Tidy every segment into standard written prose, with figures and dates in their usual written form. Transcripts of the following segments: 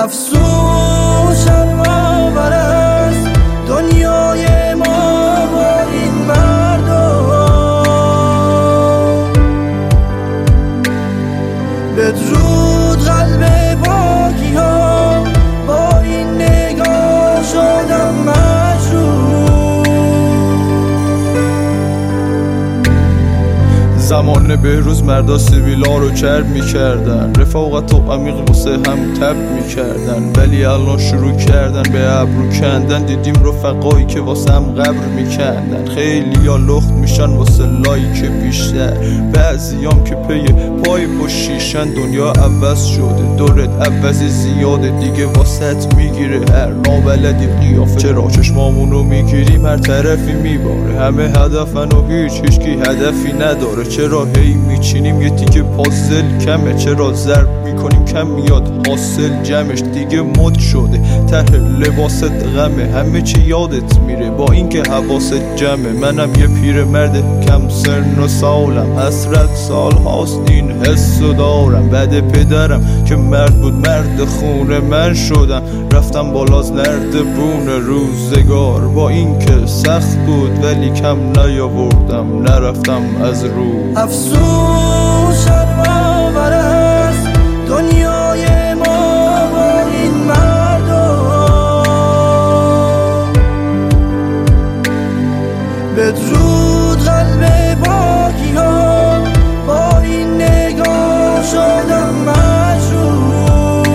افسوس شرم‌آور است دنیای ما با این مردم. بدرود قلب پاکی ها با این نگاه شدم مجروح. زمان بهروز مردا سیویلا رو کرد میکردن، رفاقت و عمیق واسه هم تب میکردن، ولی الان شروع کردن به ابرو کندن. دیدیم رفقایی که واسه هم قبر میکندن، خیلی ها لخت میشن واسه لایک بیشتر، بعضیام که پی پای پشیشن. دنیا عوض شده دورت عوضی زیاده دیگه واسط میگیره هر نابلدی قیافه. چرا چشمامونو میگیریم هر طرفی میباره، همه هدفن و هیچکی هدفی نداره. چرا هی میچینیم یه تیکه پازل کمه، چرا ضرب میکنیم کم میاد حاصل جمعش. دیگه مد شده ته لباست غمه، همه چی یادت میره با اینکه حواست جمعه. منم یه پیر مرد کم سن و سالم، حسرت سال هاست این حسو دارم. بعد پدرم که مرد بود مرد خونه من شدم، رفتم بالاز نردبون روزگار. با اینکه سخت بود ولی کم نیاوردم، نرفتم از رو. افسوس شرم‌آور است دنیای ما با این مردم. بدرود قلب پاکی ها با این نگاه شدم مجروح.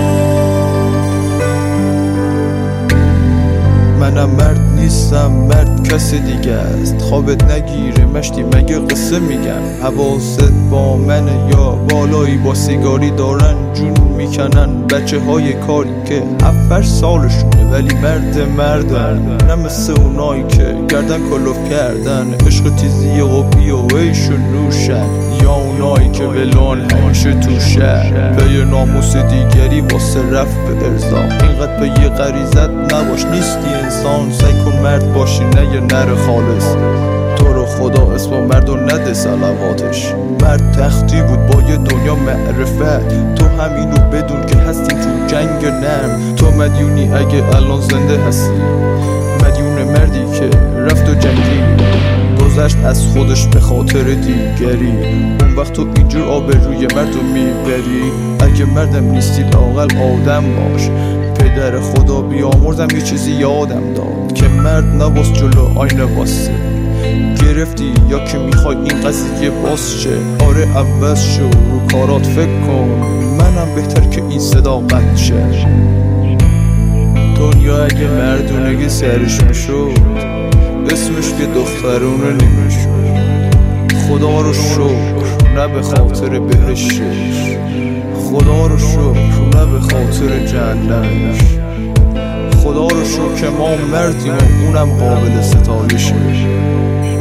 منم مرد نیستم، مرد کسی دیگه است. خوابت نگیره مشتی مگه قصه میگم، حواست با منه یا بالایی با سیگاری دارن جون میکنن. بچه های کاری که 7-8 سالشونه ولی مردن، نه مثل اونایی که گردن کلوف کردن. عشق تیزی قبی و ایشون نوشن، یا اونایی که ولان همیشه تو شهر. پی ناموس دیگری واسه رفت به ارضا، اینقدر پی غریزت نباش نیستی انسان. سعی کن مرد باشی نه یه نر خالص. تو رو خدا اسم مرد و نده صلواتش. مرد تختی بود با یه دنیا معرفت، تو همینو بدون که هستیم تو جنگ نرم. تو مدیونی اگه الان زنده هستی، مدیون مردی که رفت و جنگی گذشت از خودش به خاطر دیگری. اون وقت تو اینجور آبروی مردو میبری. اگه مردم نیستی لااقل آدم باش. پدر خدا بیامرزم یه چیزی یادم داد که مرد نباس جلو آینه واسه. گرفتی یا که میخوای این قضیه باز شه؟ آره عوض شو، رو کارات فکر کن. منم بهتر که این صدا قطع شه. دنیا اگه مردونگی سرش میشد، اسمش که دخترونه نمیشد. خدا رو شکر نه به خاطر بهشتش، خدا رو شکر نه به خاطر جهنمش. خدا رو شکر که ما مردیم و اونم قابل ستایشه.